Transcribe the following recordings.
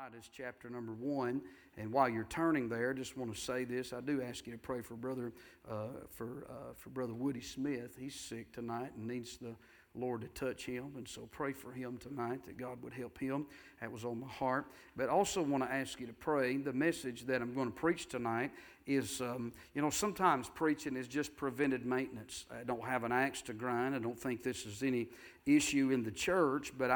Titus chapter number 1. And while you're turning there, I just want to say this. I do ask you to pray for Brother Woody Smith. He's sick tonight and needs the Lord to touch him. And so pray for him tonight that God would help him. That was on my heart. But also want to ask you to pray. The message that I'm going to preach tonight is, sometimes preaching is just preventive maintenance. I don't have an axe to grind. I don't think this is any issue in the church, but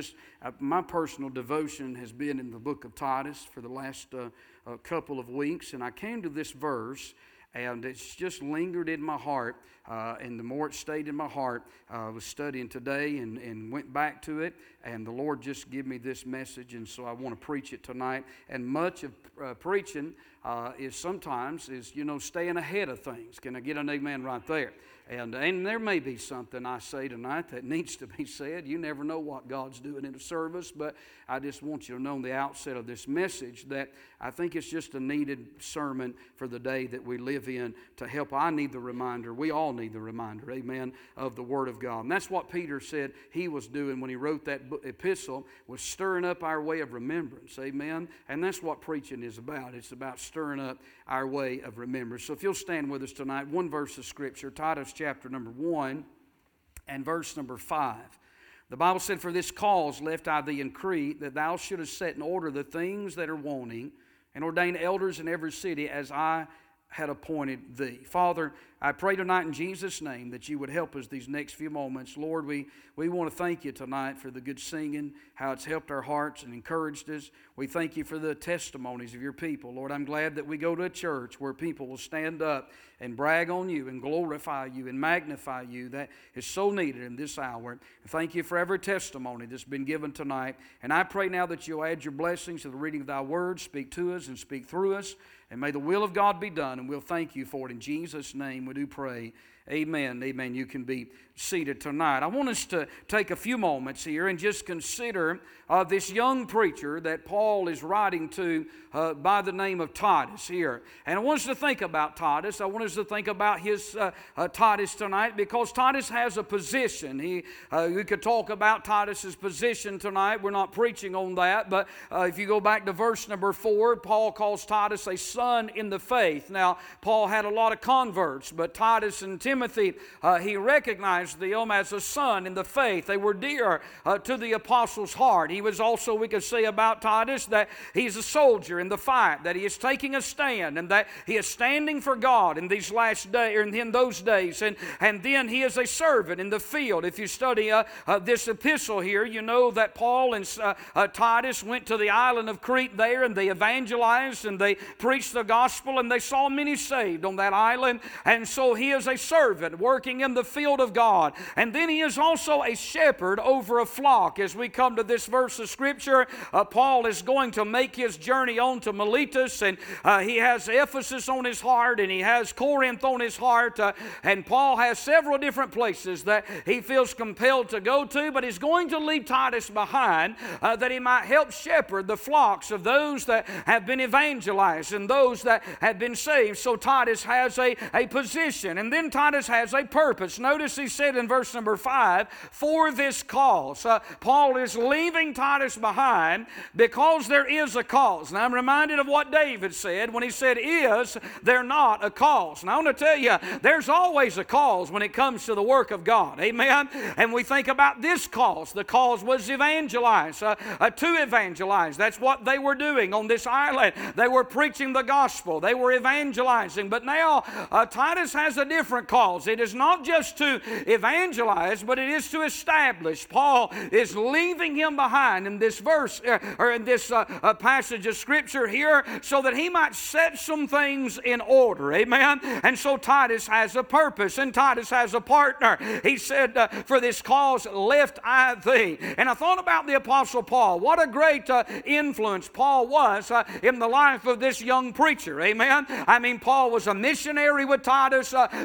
my personal devotion has been in the book of Titus for the last couple of weeks, and I came to this verse, and it's just lingered in my heart, and the more it stayed in my heart, I was studying today and went back to it, and the Lord just gave me this message, and so I want to preach it tonight. And much of preaching is sometimes staying ahead of things. Can I get an amen right there? And there may be something I say tonight that needs to be said. You never know what God's doing in a service, but I just want you to know in the outset of this message that I think it's just a needed sermon for the day that we live in to help. I need the reminder. We all need the reminder, amen, of the Word of God. And that's what Peter said he was doing when he wrote that epistle, was stirring up our way of remembrance, amen. And that's what preaching is about. It's about stirring up our way of remembrance. So if you'll stand with us tonight, one verse of Scripture, Titus chapter number 1 and verse number 5. The Bible said, "For this cause left I thee in Crete, that thou shouldest set in order the things that are wanting, and ordain elders in every city as I had appointed thee." Father, I pray tonight in Jesus' name that you would help us these next few moments. Lord, we want to thank you tonight for the good singing, how it's helped our hearts and encouraged us. We thank you for the testimonies of your people. Lord, I'm glad that we go to a church where people will stand up and brag on you and glorify you and magnify you. That is so needed in this hour. Thank you for every testimony that's been given tonight. And I pray now that you'll add your blessings to the reading of thy word, speak to us and speak through us. And may the will of God be done, and we'll thank you for it. In Jesus' name we do pray. Amen. Amen. You can be seated tonight. I want us to take a few moments here and just consider this young preacher that Paul is writing to by the name of Titus here. And I want us to think about Titus. I want us to think about his Titus tonight, because Titus has a position. We could talk about Titus's position tonight. We're not preaching on that, but if you go back to verse number 4, Paul calls Titus a son in the faith. Now, Paul had a lot of converts, but Titus and Timothy, he recognized them as a son in the faith. They were dear to the apostle's heart. He was also, we could say about Titus, that he's a soldier in the fight, that he is taking a stand, and that he is standing for God in these last days, or in those days. And then he is a servant in the field. If you study this epistle here, you know that Paul and Titus went to the island of Crete there, and they evangelized and they preached the gospel, and they saw many saved on that island. And so he is a servant working in the field of God. And then he is also a shepherd over a flock. As we come to this verse of Scripture, Paul is going to make his journey on to Miletus, and he has Ephesus on his heart, and he has Corinth on his heart, and Paul has several different places that he feels compelled to go to, but he's going to leave Titus behind that he might help shepherd the flocks of those that have been evangelized and those that have been saved. So Titus has a position, and then Titus has a purpose. Notice he said in verse number 5, "For this cause." Paul is leaving Titus behind because there is a cause. Now I'm reminded of what David said when he said, "Is there not a cause?" Now I want to tell you, there's always a cause when it comes to the work of God. Amen? And we think about this cause. The cause was evangelize, to evangelize. That's what they were doing on this island. They were preaching the gospel. They were evangelizing. But now Titus has a different cause. It is not just to evangelize, but it is to establish. Paul is leaving him behind in this verse, or in this passage of Scripture here, so that he might set some things in order. Amen? And so Titus has a purpose, and Titus has a partner. He said, "For this cause left I thee." And I thought about the Apostle Paul. What a great influence Paul was in the life of this young preacher. Amen? I mean, Paul was a missionary with Titus, but he was more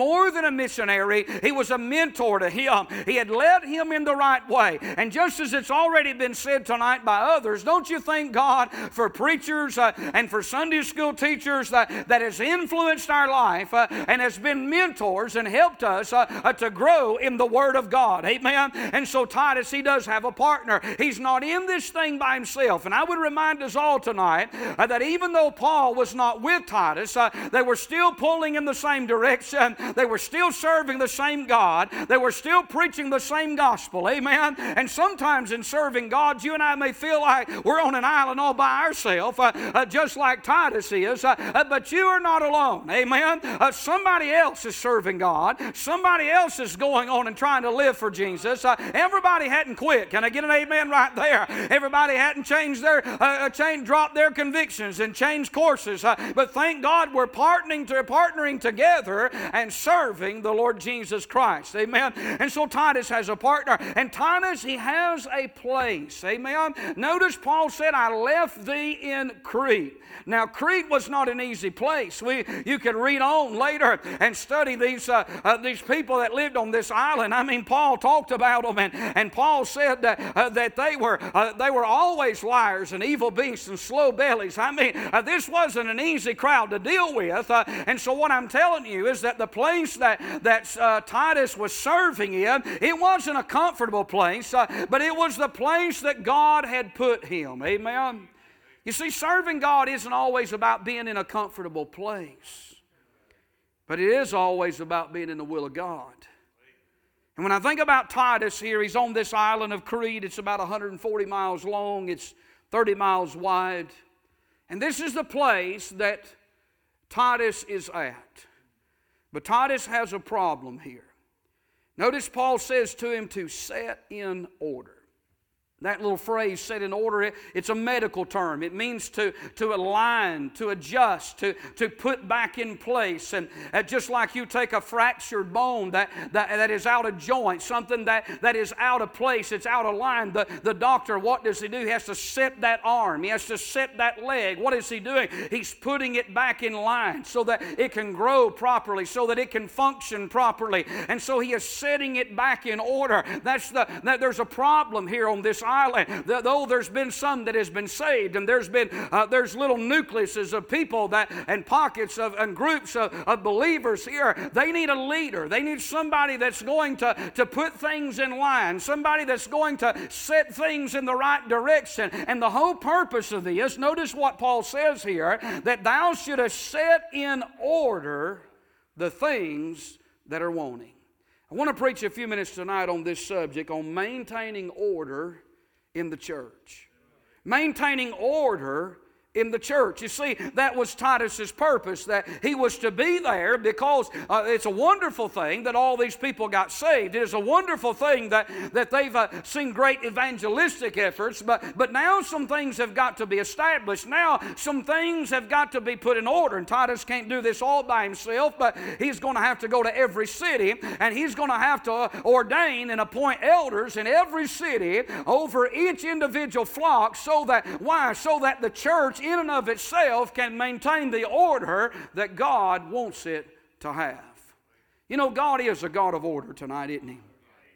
more than a missionary. He was a mentor to him. He had led him in the right way. And just as it's already been said tonight by others, don't you thank God for preachers and for Sunday school teachers that has influenced our life and has been mentors and helped us to grow in the Word of God. Amen? And so Titus, he does have a partner. He's not in this thing by himself. And I would remind us all tonight that even though Paul was not with Titus, they were still pulling in the same direction. They were still serving the same God. They were still preaching the same gospel. Amen? And sometimes in serving God, you and I may feel like we're on an island all by ourselves, just like Titus is. But you are not alone. Amen? Somebody else is serving God. Somebody else is going on and trying to live for Jesus. Everybody hadn't quit. Can I get an amen right there? Everybody hadn't changed their, dropped their convictions and changed courses. But thank God we're partnering together and serving the Lord Jesus Christ. Amen? And so Titus has a partner. And Titus, he has a place. Amen? Notice Paul said, I left thee in Crete. Now, Crete was not an easy place. You could read on later and study these people that lived on this island. I mean, Paul talked about them, and Paul said that they were always liars and evil beasts and slow bellies. I mean, this wasn't an easy crowd to deal with. And so what I'm telling you is that the place that Titus was serving in, it wasn't a comfortable place, but it was the place that God had put him. Amen? You see, serving God isn't always about being in a comfortable place, but it is always about being in the will of God. And when I think about Titus here, he's on this island of Crete. It's about 140 miles long. It's 30 miles wide. And this is the place that Titus is at. But Titus has a problem here. Notice Paul says to him to set in order. That little phrase, set in order, it's a medical term. It means to align, to adjust, to put back in place. And just like you take a fractured bone that is out of joint, something that is out of place, it's out of line, the doctor, what does he do? He has to set that arm. He has to set that leg. What is he doing? He's putting it back in line so that it can grow properly, so that it can function properly. And so he is setting it back in order. There's a problem here on this island. Though there's been some that has been saved, and there's little nucleuses of people and pockets and groups of believers here, they need a leader. They need somebody that's going to put things in line, somebody that's going to set things in the right direction. And the whole purpose of this, notice what Paul says here, that thou shouldest set in order the things that are wanting. I want to preach a few minutes tonight on this subject, on maintaining order in the church. Maintaining order in the church. You see, that was Titus's purpose, that he was to be there because it's a wonderful thing that all these people got saved. It is a wonderful thing that they've seen great evangelistic efforts, but now some things have got to be established. Now some things have got to be put in order, and Titus can't do this all by himself, but he's going to have to go to every city, and he's going to have to ordain and appoint elders in every city over each individual flock, so that the church in and of itself can maintain the order that God wants it to have. You know, God is a God of order tonight, isn't He?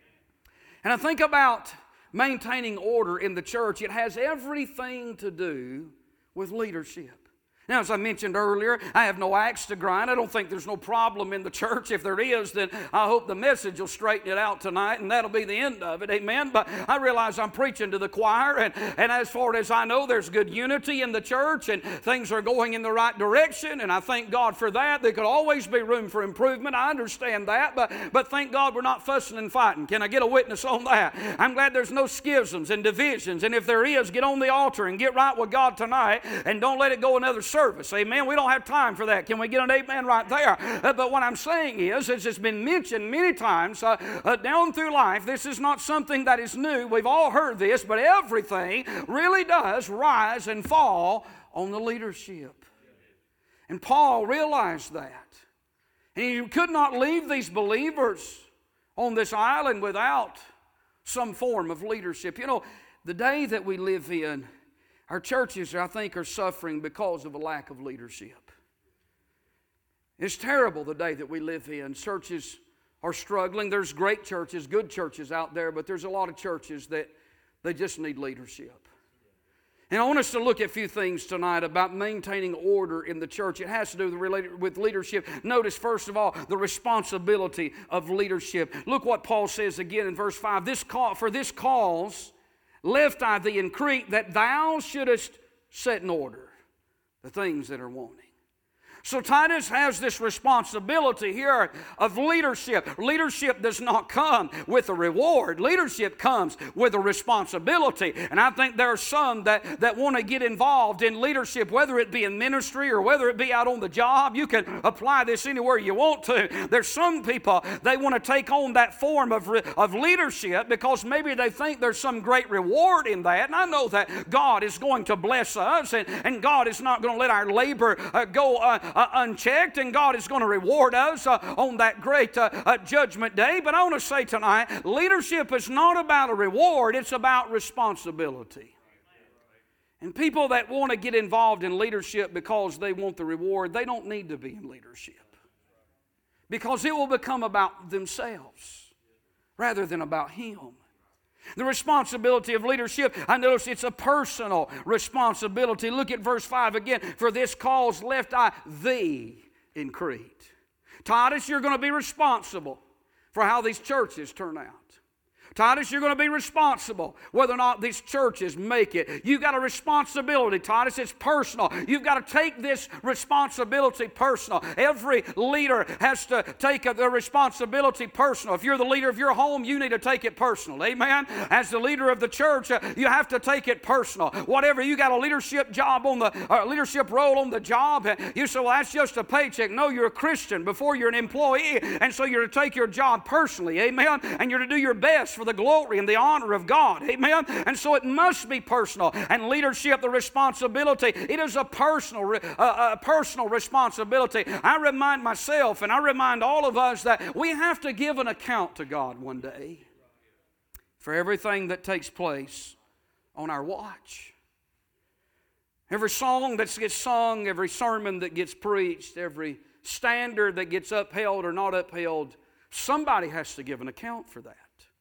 And I think about maintaining order in the church. It has everything to do with leadership. Now, as I mentioned earlier, I have no axe to grind. I don't think there's no problem in the church. If there is, then I hope the message will straighten it out tonight, and that'll be the end of it. Amen? But I realize I'm preaching to the choir, and as far as I know, there's good unity in the church, and things are going in the right direction, and I thank God for that. There could always be room for improvement. I understand that, but thank God we're not fussing and fighting. Can I get a witness on that? I'm glad there's no schisms and divisions, and if there is, get on the altar and get right with God tonight, and don't let it go another service. Amen. We don't have time for that. Can we get an amen right there? But what I'm saying is, as it's been mentioned many times down through life, this is not something that is new. We've all heard this, but everything really does rise and fall on the leadership. And Paul realized that. And he could not leave these believers on this island without some form of leadership. You know, the day that we live in, our churches, I think, are suffering because of a lack of leadership. It's terrible the day that we live in. Churches are struggling. There's great churches, good churches out there, but there's a lot of churches that they just need leadership. And I want us to look at a few things tonight about maintaining order in the church. It has to do with leadership. Notice, first of all, the responsibility of leadership. Look what Paul says again in verse 5. For this cause left I thee in Crete, that thou shouldest set in order the things that are wanting. So Titus has this responsibility here of leadership. Leadership does not come with a reward. Leadership comes with a responsibility. And I think there are some that want to get involved in leadership, whether it be in ministry or whether it be out on the job. You can apply this anywhere you want to. There's some people, they want to take on that form of leadership because maybe they think there's some great reward in that. And I know that God is going to bless us, and God is not going to let our labor go unchecked, and God is going to reward us on that great judgment day. But I want to say tonight, leadership is not about a reward, it's about responsibility. And people that want to get involved in leadership because they want the reward, they don't need to be in leadership, because it will become about themselves rather than about Him. The responsibility of leadership, I notice it's a personal responsibility. Look at verse 5 again. For this cause left I thee in Crete. Titus, you're going to be responsible for how these churches turn out. Titus, you're going to be responsible whether or not these churches make it. You've got a responsibility, Titus. It's personal. You've got to take this responsibility personal. Every leader has to take their responsibility personal. If you're the leader of your home, you need to take it personal. Amen? As the leader of the church, you have to take it personal. Whatever, you got a leadership job on the leadership role on the job, you say, well, that's just a paycheck. No, you're a Christian before you're an employee, and so you're to take your job personally. Amen? And you're to do your best for the glory and the honor of God. Amen? And so it must be personal. And leadership, the responsibility, it is a personal responsibility. I remind myself and I remind all of us that we have to give an account to God one day for everything that takes place on our watch. Every song that gets sung, every sermon that gets preached, every standard that gets upheld or not upheld, somebody has to give an account for that.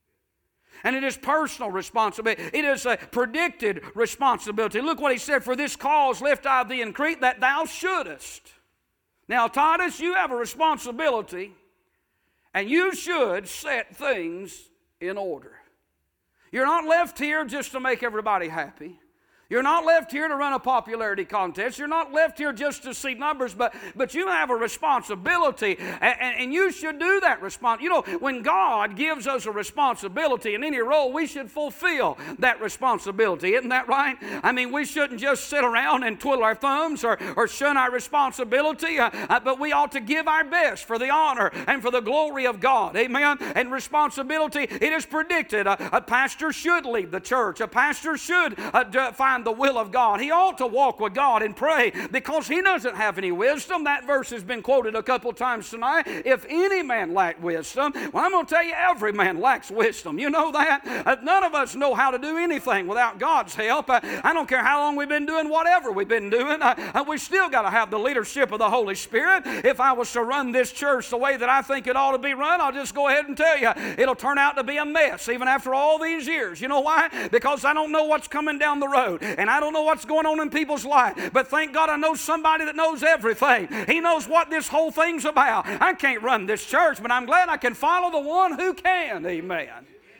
And it is personal responsibility. It is a predicted responsibility. Look what he said, for this cause left I thee in Crete, that thou shouldest. Now, Titus, you have a responsibility, and you should set things in order. You're not left here just to make everybody happy. You're not left here to run a popularity contest. You're not left here just to see numbers, but you have a responsibility, and you should do that response. You know, when God gives us a responsibility in any role, we should fulfill that responsibility. Isn't that right? I mean, we shouldn't just sit around and twiddle our thumbs or shun our responsibility, but we ought to give our best for the honor and for the glory of God. Amen? And responsibility, it is predicted. A pastor should lead the church. A pastor should find the will of God. He ought to walk with God and pray because he doesn't have any wisdom. That verse has been quoted a couple times tonight. If any man lack wisdom, well, I'm going to tell you, every man lacks wisdom. You know that? None of us know how to do anything without God's help. I don't care how long we've been doing whatever we've been doing. We still got to have the leadership of the Holy Spirit. If I was to run this church the way that I think it ought to be run, I'll just go ahead and tell you, it'll turn out to be a mess even after all these years. You know why? Because I don't know what's coming down the road. And I don't know what's going on in people's life. But thank God I know somebody that knows everything. He knows what this whole thing's about. I can't run this church, but I'm glad I can follow the one who can. Amen.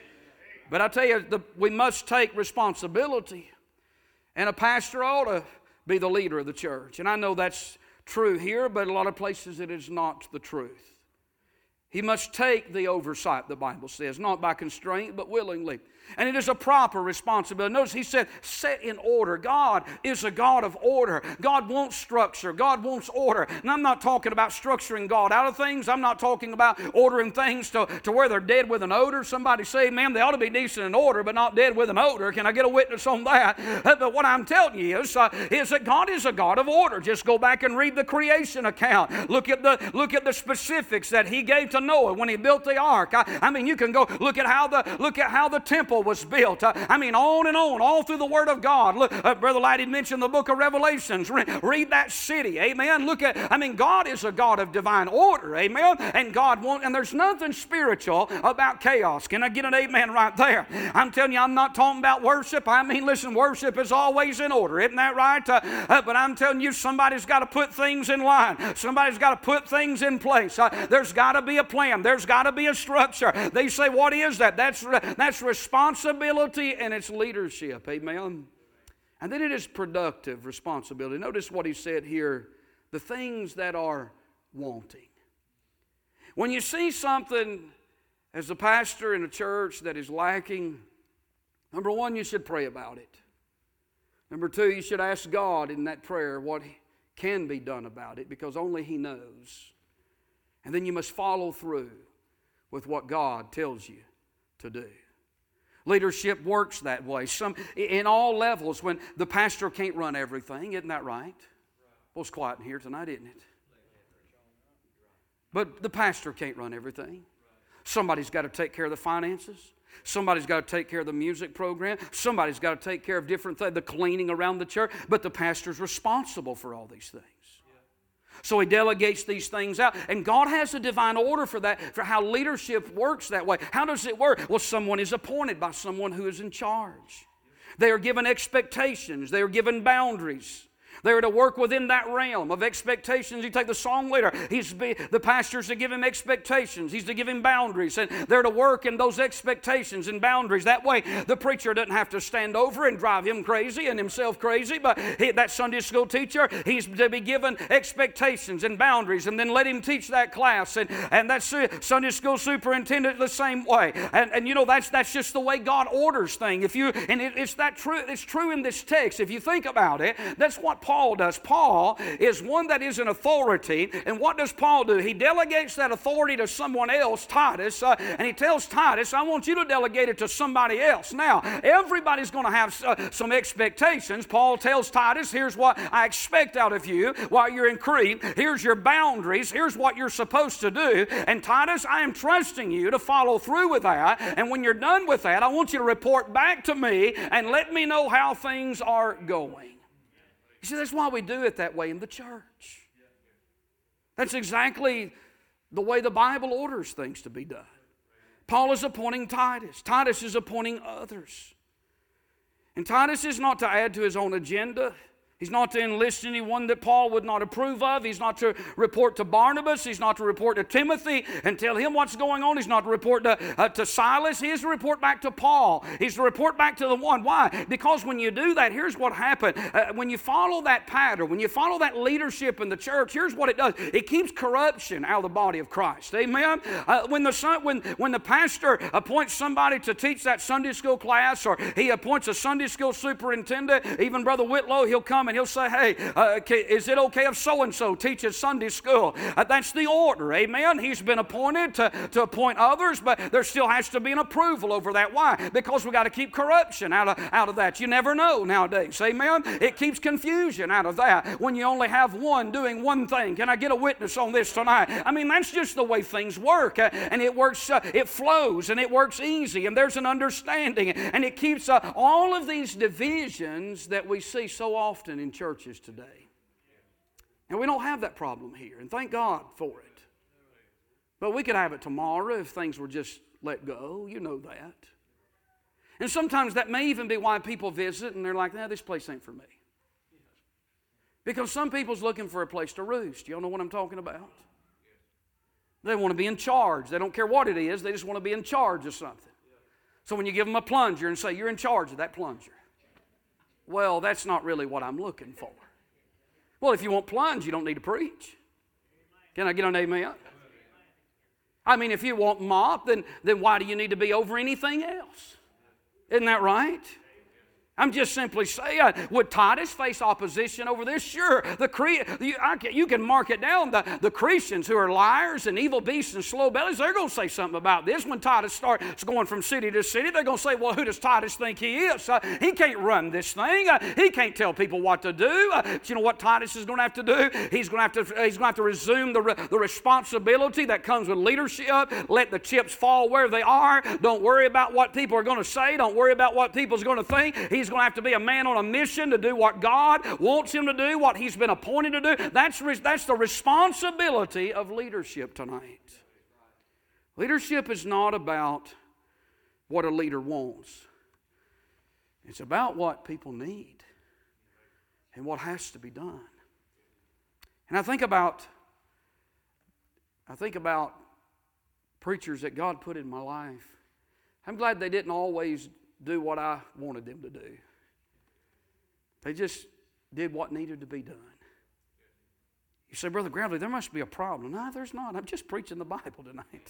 But I tell you, we must take responsibility. And a pastor ought to be the leader of the church. And I know that's true here, but a lot of places it is not the truth. He must take the oversight, the Bible says, not by constraint, but willingly. And it is a proper responsibility. Notice he said, set in order. God is a God of order. God wants structure. God wants order. And I'm not talking about structuring God out of things. I'm not talking about ordering things to where they're dead with an odor. Somebody say, man, they ought to be decent in order, but not dead with an odor. Can I get a witness on that? But what I'm telling you is that God is a God of order. Just go back and read the creation account. Look at the specifics that he gave to Noah when he built the ark. I mean, you can go look at how the temple temple was built. I mean, on and on, all through the Word of God. Look, Brother Lighty mentioned the book of Revelations. Read that city. Amen. Look at, I mean, God is a God of divine order. Amen. And God won't, and there's nothing spiritual about chaos. Can I get an amen right there? I'm telling you, I'm not talking about worship. I mean, listen, worship is always in order. Isn't that right? But I'm telling you, somebody's got to put things in line. Somebody's got to put things in place. There's got to be a plan. There's got to be a structure. They say, what is that? That's responsibility and it's leadership. Amen. And then it is productive responsibility. Notice what he said here. The things that are wanting. When you see something as a pastor in a church that is lacking, number one, you should pray about it. Number two, you should ask God in that prayer what can be done about it, because only He knows. And then you must follow through with what God tells you to do. Leadership works that way. In all levels, when the pastor can't run everything, isn't that right? Well, it's quiet in here tonight, isn't it? But the pastor can't run everything. Somebody's got to take care of the finances. Somebody's got to take care of the music program. Somebody's got to take care of different things, the cleaning around the church. But the pastor's responsible for all these things. So he delegates these things out. And God has a divine order for that, for how leadership works that way. How does it work? Well, someone is appointed by someone who is in charge. They are given expectations. They are given boundaries. They are to work within that realm of expectations. You take the song leader. The pastor's to give him expectations. He's to give him boundaries. And they're to work in those expectations and boundaries. That way, the preacher doesn't have to stand over and drive him crazy and himself crazy. But that Sunday school teacher, he's to be given expectations and boundaries. And then let him teach that class. And that Sunday school superintendent the same way. And you know, that's just the way God orders things. It's true in this text. If you think about it, that's what Paul does. Paul is one that is an authority, and what does Paul do? He delegates that authority to someone else, Titus, and he tells Titus, I want you to delegate it to somebody else. Now, everybody's going to have some expectations. Paul tells Titus, here's what I expect out of you while you're in Crete. Here's your boundaries. Here's what you're supposed to do. And Titus, I am trusting you to follow through with that. And when you're done with that, I want you to report back to me and let me know how things are going. You see, that's why we do it that way in the church. That's exactly the way the Bible orders things to be done. Paul is appointing Titus. Titus is appointing others. And Titus is not to add to his own agenda. He's not to enlist anyone that Paul would not approve of. He's not to report to Barnabas. He's not to report to Timothy and tell him what's going on. He's not to report to Silas. He is to report back to Paul. He's to report back to the one. Why? Because when you do that, here's what happened. When you follow that pattern, when you follow that leadership in the church, here's what it does. It keeps corruption out of the body of Christ. Amen? When the pastor appoints somebody to teach that Sunday school class, or he appoints a Sunday school superintendent, even Brother Whitlow, he'll come and he'll say, hey, is it okay if so-and-so teaches Sunday school? That's the order, amen? He's been appointed to appoint others, but there still has to be an approval over that. Why? Because we got to keep corruption out of that. You never know nowadays, amen? It keeps confusion out of that when you only have one doing one thing. Can I get a witness on this tonight? I mean, that's just the way things work, and it works, it flows, and it works easy, and there's an understanding, and it keeps all of these divisions that we see so often in churches today. And we don't have that problem here, and thank God for it. But we could have it tomorrow if things were just let go. You know that. And sometimes that may even be why people visit and they're like, nah, this place ain't for me. Because some people's looking for a place to roost. You all know what I'm talking about? They want to be in charge. They don't care what it is. They just want to be in charge of something. So when you give them a plunger and say, you're in charge of that plunger. Well, that's not really what I'm looking for. Well, if you want plunge, you don't need to preach. Can I get an amen? I mean, if you want mop, then why do you need to be over anything else? Isn't that right? I'm just simply saying, would Titus face opposition over this? Sure. You can mark it down. The Christians who are liars and evil beasts and slow bellies, they're going to say something about this. When Titus starts going from city to city, they're going to say, well, who does Titus think he is? He can't run this thing. He can't tell people what to do. You know what Titus is going to have to do? He's going to have to resume the responsibility that comes with leadership. Let the chips fall where they are. Don't worry about what people are going to say. Don't worry about what people's going to think. He's going to have to be a man on a mission to do what God wants him to do, what he's been appointed to do. That's the responsibility of leadership tonight. Leadership is not about what a leader wants. It's about what people need and what has to be done. And I think about preachers that God put in my life. I'm glad they didn't always do what I wanted them to do. They just did what needed to be done. You say, Brother Gravely, there must be a problem. No, there's not. I'm just preaching the Bible tonight.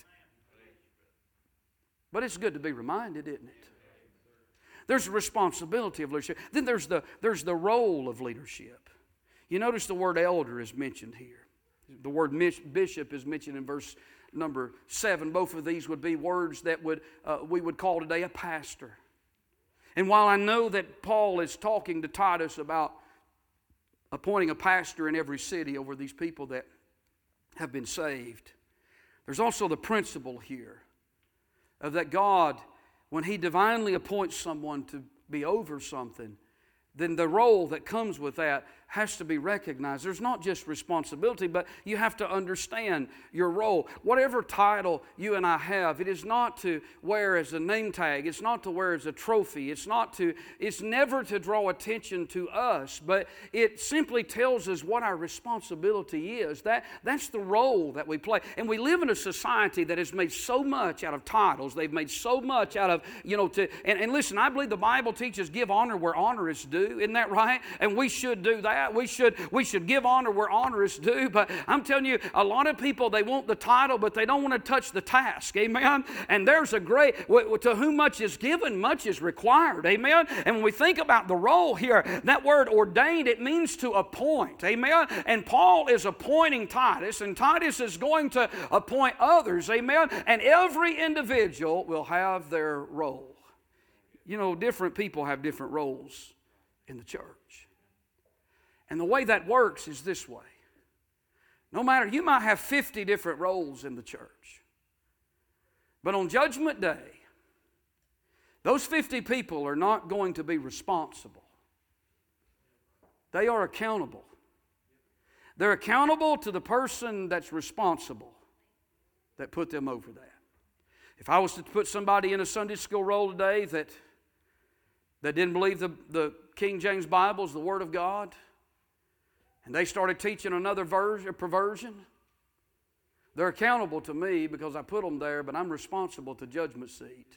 But it's good to be reminded, isn't it? There's a responsibility of leadership. Then there's the role of leadership. You notice the word elder is mentioned here. The word bishop is mentioned in verse number 7. Both of these would be words that we would call today a pastor. And while I know that Paul is talking to Titus about appointing a pastor in every city over these people that have been saved, there's also the principle here of that God, when He divinely appoints someone to be over something, then the role that comes with that has to be recognized. There's not just responsibility, but you have to understand your role. Whatever title you and I have, it is not to wear as a name tag. It's not to wear as a trophy. It's never to draw attention to us, but it simply tells us what our responsibility is. That's the role that we play. And we live in a society that has made so much out of titles. They've made so much out of, and listen, I believe the Bible teaches give honor where honor is due. Isn't that right? And we should do that. We should give honor where honor is due. But I'm telling you, a lot of people, they want the title, but they don't want to touch the task. Amen? And there's to whom much is given, much is required. Amen? And when we think about the role here, that word ordained, it means to appoint. Amen? And Paul is appointing Titus, and Titus is going to appoint others. Amen? And every individual will have their role. Different people have different roles in the church. And the way that works is this way. No matter, you might have 50 different roles in the church. But on Judgment Day, those 50 people are not going to be responsible. They are accountable. They're accountable to the person that's responsible that put them over that. If I was to put somebody in a Sunday school role today that didn't believe the King James Bible is the Word of God, and they started teaching another perversion, they're accountable to me because I put them there, but I'm responsible to judgment seat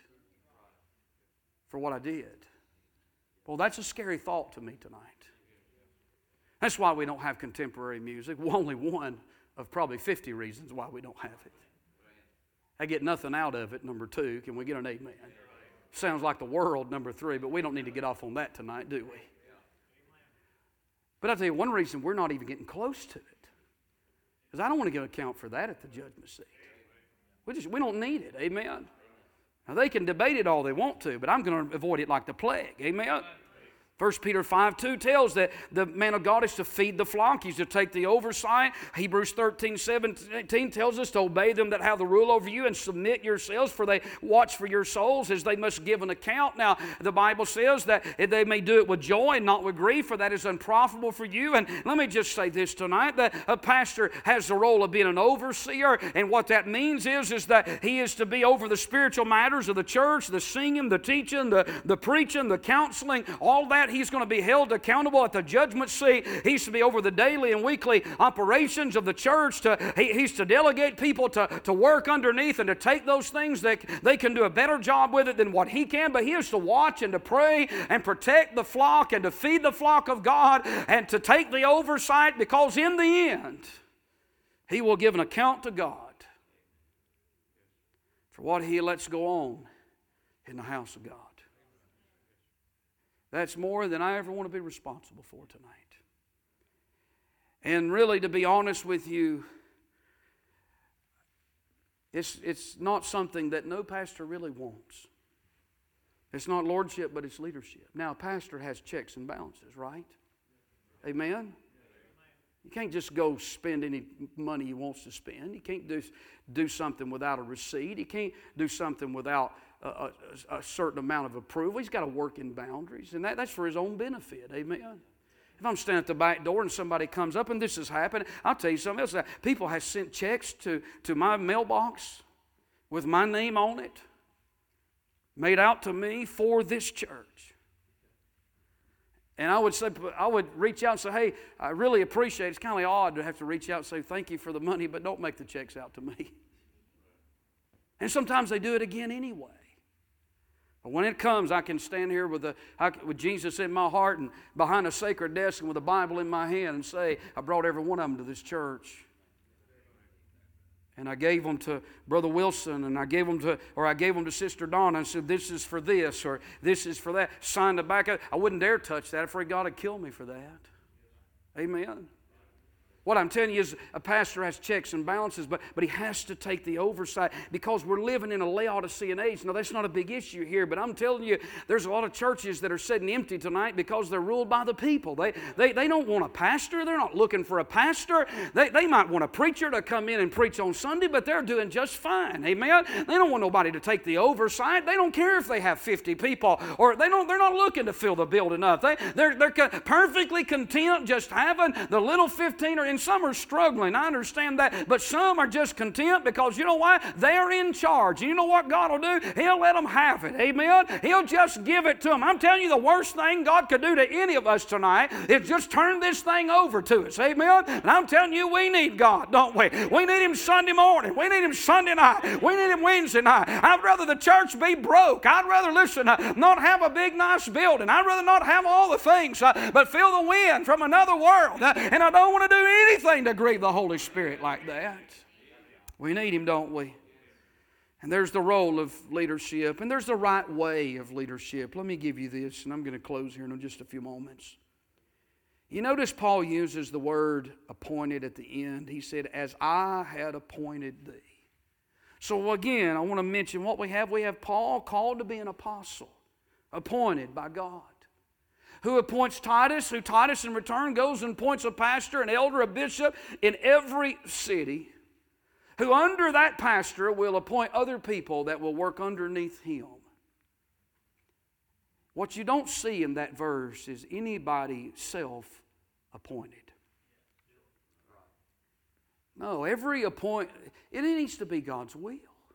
for what I did. Well, that's a scary thought to me tonight. That's why we don't have contemporary music. Only one of probably 50 reasons why we don't have it. I get nothing out of it, number 2. Can we get an amen? Sounds like the world, number 3, but we don't need to get off on that tonight, do we? But I'll tell you one reason we're not even getting close to it is I don't want to give account for that at the judgment seat. We don't need it, amen? Now they can debate it all they want to, but I'm going to avoid it like the plague, amen? 1 Peter 5:2 tells that the man of God is to feed the flock. He's to take the oversight. Hebrews 13:17 tells us to obey them that have the rule over you and submit yourselves, for they watch for your souls as they must give an account. Now, the Bible says that they may do it with joy and not with grief, for that is unprofitable for you. And let me just say this tonight, that a pastor has the role of being an overseer, and what that means is that he is to be over the spiritual matters of the church, the singing, the teaching, the preaching, the counseling, all that. He's going to be held accountable at the judgment seat. He's to be over the daily and weekly operations of the church. He's to delegate people to work underneath and to take those things that they can do a better job with it than what he can. But he is to watch and to pray and protect the flock and to feed the flock of God and to take the oversight, because in the end, he will give an account to God for what he lets go on in the house of God. That's more than I ever want to be responsible for tonight. And really, to be honest with you, it's not something that no pastor really wants. It's not lordship, but it's leadership. Now, a pastor has checks and balances, right? Amen? You can't just go spend any money he wants to spend. You can't do something without a receipt. He can't do something without a certain amount of approval. He's got to work in boundaries, and that's for his own benefit. Amen? If I'm standing at the back door and somebody comes up, and this has happened, I'll tell you something else. People have sent checks to my mailbox with my name on it, made out to me for this church. And I would reach out and say, hey, I really appreciate it. It's kind of odd to have to reach out and say thank you for the money, but don't make the checks out to me. And sometimes they do it again anyway. But when it comes, I can stand here with Jesus in my heart and behind a sacred desk and with a Bible in my hand and say, I brought every one of them to this church. And I gave them to Brother Wilson, and I gave them to Sister Donna and said, this is for this, or this is for that. Signed the back of it. I wouldn't dare touch that. I'm afraid God would kill me for that. Amen. What I'm telling you is a pastor has checks and balances, but he has to take the oversight because we're living in a Laodicean age. Now, that's not a big issue here, but I'm telling you, there's a lot of churches that are sitting empty tonight because they're ruled by the people. They don't want a pastor. They're not looking for a pastor. They might want a preacher to come in and preach on Sunday, but they're doing just fine. Amen? They don't want nobody to take the oversight. They don't care if they have 50 people, or they're not looking to fill the building up. They're perfectly content just having the little 15 or and some are struggling. I understand that. But some are just content because you know why? They're in charge. And you know what God will do? He'll let them have it. Amen? He'll just give it to them. I'm telling you, the worst thing God could do to any of us tonight is just turn this thing over to us. Amen? And I'm telling you, we need God, don't we? We need Him Sunday morning. We need Him Sunday night. We need Him Wednesday night. I'd rather the church be broke. I'd rather, not have a big, nice building. I'd rather not have all the things, but feel the wind from another world. And I don't want to do anything to grieve the Holy Spirit like that. We need Him, don't we? And there's the role of leadership, and there's the right way of leadership. Let me give you this, and I'm going to close here in just a few moments. You notice Paul uses the word appointed at the end. He said, as I had appointed thee. So again, I want to mention what we have. We have Paul called to be an apostle, appointed by God. Who appoints Titus, who Titus in return goes and appoints a pastor, an elder, a bishop in every city, who under that pastor will appoint other people that will work underneath him. What you don't see in that verse is anybody self-appointed. No, every appointment, it needs to be God's will.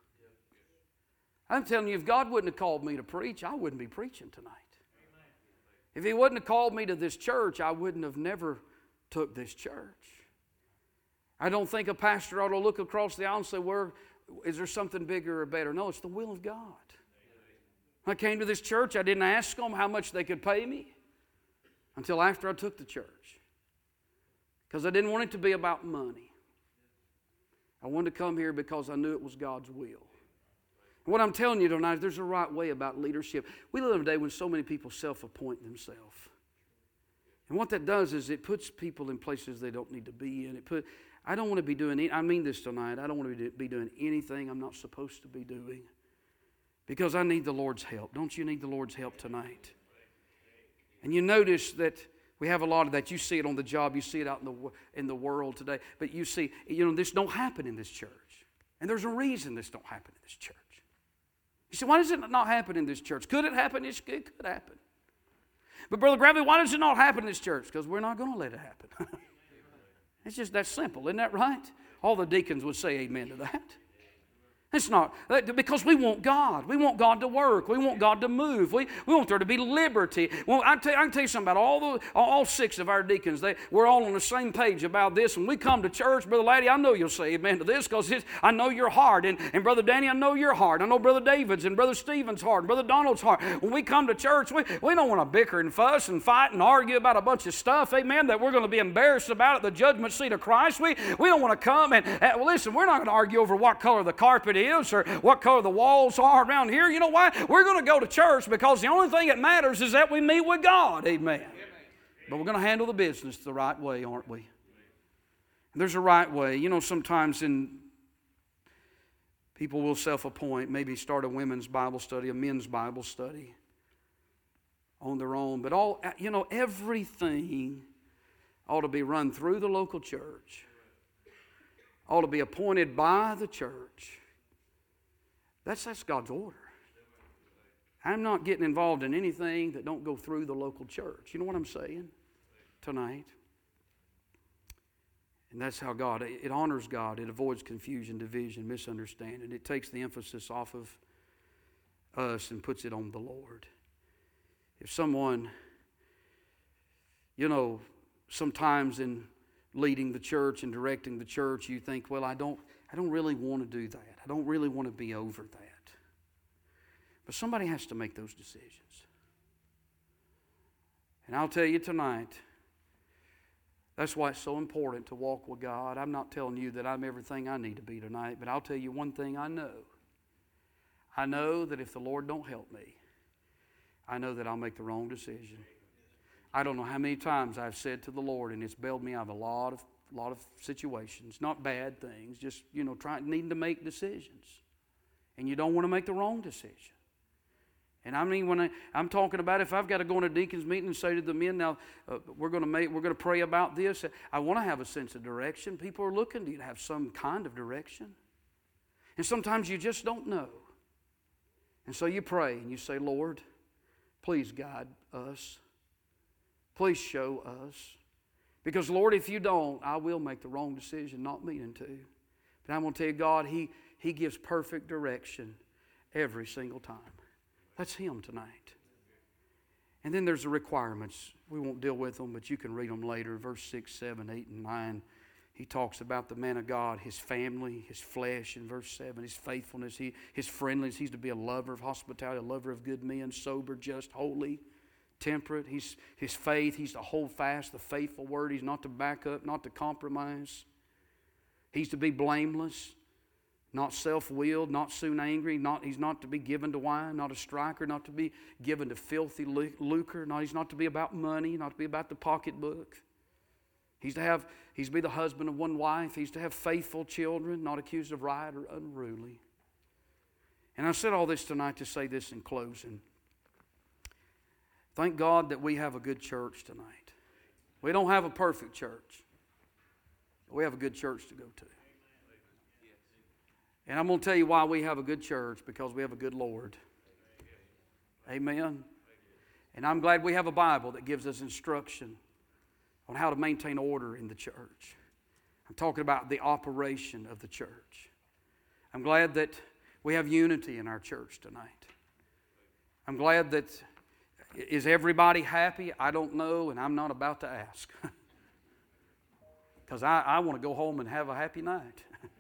I'm telling you, if God wouldn't have called me to preach, I wouldn't be preaching tonight. If He wouldn't have called me to this church, I wouldn't have never took this church. I don't think a pastor ought to look across the aisle and say, is there something bigger or better? No, it's the will of God. When I came to this church, I didn't ask them how much they could pay me until after I took the church. Because I didn't want it to be about money. I wanted to come here because I knew it was God's will. What I'm telling you tonight is there's a right way about leadership. We live in a day when so many people self-appoint themselves. And what that does is it puts people in places they don't need to be in. I don't want to be doing, I mean this tonight, I don't want to be doing anything I'm not supposed to be doing. Because I need the Lord's help. Don't you need the Lord's help tonight? And you notice that we have a lot of that. You see it on the job. You see it out in the world today. But you see, this don't happen in this church. And there's a reason this don't happen in this church. You say, why does it not happen in this church? Could it happen? It could happen. But Brother Gravely, why does it not happen in this church? Because we're not going to let it happen. It's just that simple. Isn't that right? All the deacons would say amen to that. It's not, because we want God. We want God to work. We want God to move. We want there to be liberty. Well, I can tell you something about all 6 of our deacons. We're all on the same page about this. When we come to church, Brother Laddie, I know you'll say amen to this because I know your heart. And Brother Danny, I know your heart. I know Brother David's and Brother Stephen's heart and Brother Donald's heart. When we come to church, we don't want to bicker and fuss and fight and argue about a bunch of stuff, amen, that we're going to be embarrassed about at the judgment seat of Christ. We don't want to come and listen, we're not going to argue over what color the carpet is. is or what color the walls are around here. You know why? We're going to go to church because the only thing that matters is that we meet with God. Amen. But we're going to handle the business the right way, aren't we? There's a right way. You know, sometimes people will self-appoint, maybe start a women's Bible study, a men's Bible study on their own. But everything ought to be run through the local church, ought to be appointed by the church. That's God's order. I'm not getting involved in anything that don't go through the local church. You know what I'm saying tonight? And that's how it honors God. It avoids confusion, division, misunderstanding. It takes the emphasis off of us and puts it on the Lord. If someone, sometimes in leading the church and directing the church, you think, well, I don't really want to do that. I don't really want to be over that. But somebody has to make those decisions. And I'll tell you tonight, that's why it's so important to walk with God. I'm not telling you that I'm everything I need to be tonight, but I'll tell you one thing I know. I know that if the Lord don't help me, I know that I'll make the wrong decision. I don't know how many times I've said to the Lord, and it's bailed me out of a lot of situations, not bad things, just needing to make decisions, and you don't want to make the wrong decision. And I mean, when I'm talking about if I've got to go in a deacon's meeting and say to the men, now we're going to pray about this. I want to have a sense of direction. People are looking to you to have some kind of direction, and sometimes you just don't know. And so you pray and you say, Lord, please guide us. Please show us. Because, Lord, if you don't, I will make the wrong decision, not meaning to. But I'm going to tell you, God, He gives perfect direction every single time. That's Him tonight. And then there's the requirements. We won't deal with them, but you can read them later. Verse 6, 7, 8, and 9. He talks about the man of God, his family, his flesh in verse 7, his faithfulness, his friendliness. He's to be a lover of hospitality, a lover of good men, sober, just, holy, temperate. His faith, he's to hold fast the faithful word. He's not to back up, not to compromise. He's to be blameless, not self-willed, not soon angry. He's not to be given to wine, not a striker, not to be given to filthy lucre. He's not to be about money, not to be about the pocketbook. He's to be the husband of one wife. He's to have faithful children, not accused of riot or unruly. And I said all this tonight to say this in closing. Thank God that we have a good church tonight. We don't have a perfect church, but we have a good church to go to. And I'm going to tell you why we have a good church, because we have a good Lord. Amen. And I'm glad we have a Bible that gives us instruction on how to maintain order in the church. I'm talking about the operation of the church. I'm glad that we have unity in our church tonight. I'm glad that, is everybody happy? I don't know, and I'm not about to ask. Because I want to go home and have a happy night.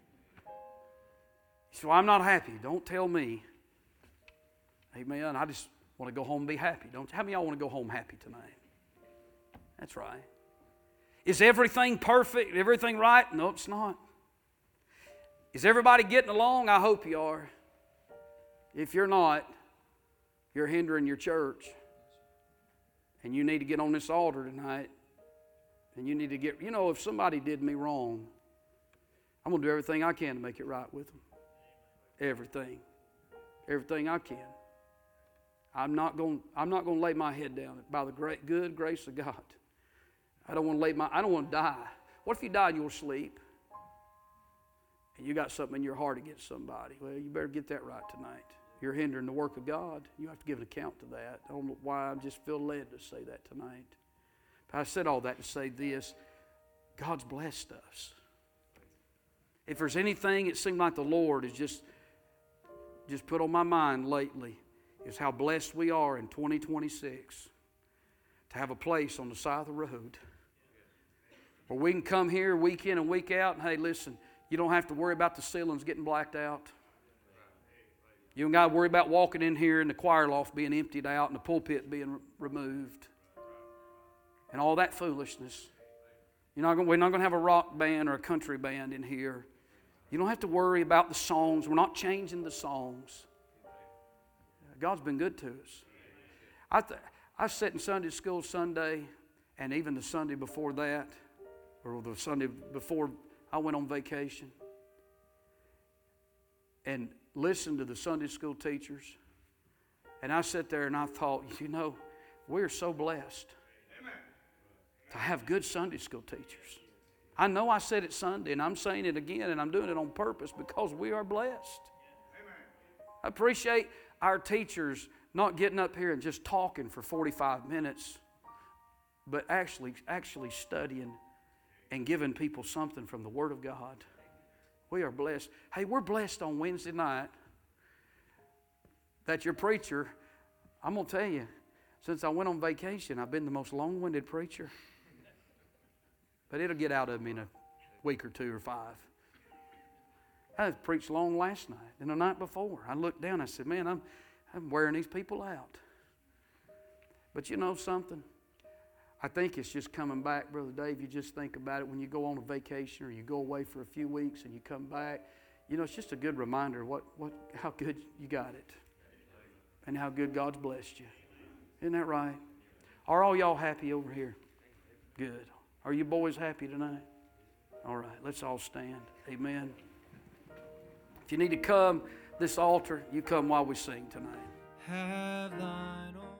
So I'm not happy. Don't tell me. Amen. I just want to go home and be happy. How many of y'all want to go home happy tonight? That's right. Is everything perfect? Everything right? No, it's not. Is everybody getting along? I hope you are. If you're not, you're hindering your church. And you need to get on this altar tonight. And you need to get, if somebody did me wrong, I'm going to do everything I can to make it right with them. Everything. Everything I can. I'm not going to lay my head down by the good grace of God. I don't want to die. What if you die in your sleep and you got something in your heart against somebody? Well, you better get that right tonight. You're hindering the work of God. You have to give an account to that. I don't know why I just feel led to say that tonight. But I said all that to say this. God's blessed us. If there's anything it seemed like the Lord has just put on my mind lately, is how blessed we are in 2026 to have a place on the side of the road where we can come here week in and week out, and hey, listen, you don't have to worry about the ceilings getting blacked out. You don't got to worry about walking in here and the choir loft being emptied out and the pulpit being removed and all that foolishness. We're not going to have a rock band or a country band in here. You don't have to worry about the songs. We're not changing the songs. God's been good to us. I sat in Sunday school Sunday, and even the Sunday before that, or the Sunday before I went on vacation, and listened to the Sunday school teachers. And I sat there and I thought, you know, we're so blessed to have good Sunday school teachers. I know I said it Sunday, and I'm saying it again, and I'm doing it on purpose because we are blessed. I appreciate our teachers not getting up here and just talking for 45 minutes, but actually studying and giving people something from the Word of God. We are blessed. Hey, we're blessed on Wednesday night that your preacher, I'm going to tell you, since I went on vacation, I've been the most long-winded preacher. But it'll get out of me in a week or 2 or 5. I preached long last night and the night before. I looked down, I said, man, I'm wearing these people out. But you know something? I think it's just coming back, Brother Dave. You just think about it when you go on a vacation or you go away for a few weeks and you come back. You know, it's just a good reminder of how good you got it and how good God's blessed you. Isn't that right? Are all y'all happy over here? Good. Are you boys happy tonight? All right, let's all stand. Amen. If you need to come this altar, you come while we sing tonight. Have thine own